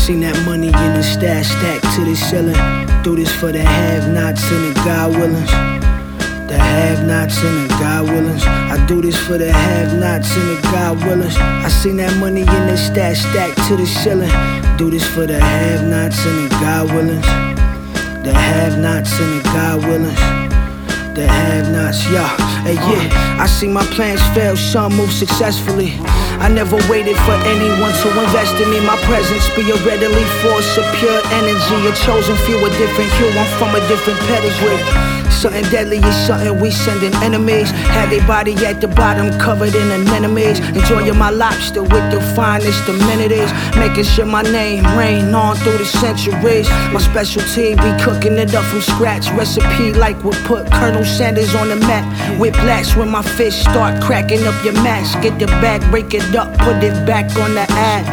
seen that money in the stash stacked to the ceiling. Do this for the have-nots and the God-willings. The have-nots and the God-willings. I do this for the have-nots and the God-willings. I seen that money in the stash stacked to the ceiling. Do this for the have-nots and the God-willings. The have-nots and the God-willings. The have-nots, yeah, hey, yeah. I see my plans fail, some move successfully. I never waited for anyone to invest in me. My presence be a readily force of pure energy. A chosen few, a different hue, I'm from a different pedigree. Something deadly is something we sending enemies. Had their body at the bottom covered in anemones. Enjoying my lobster with the finest amenities. Making sure my name reign on through the centuries. My specialty be cooking it up from scratch. Recipe like we put Colonel Sanders on the map. Whiplash when my fish start cracking up your mask. Get the bag, break it up, put it back on the ad.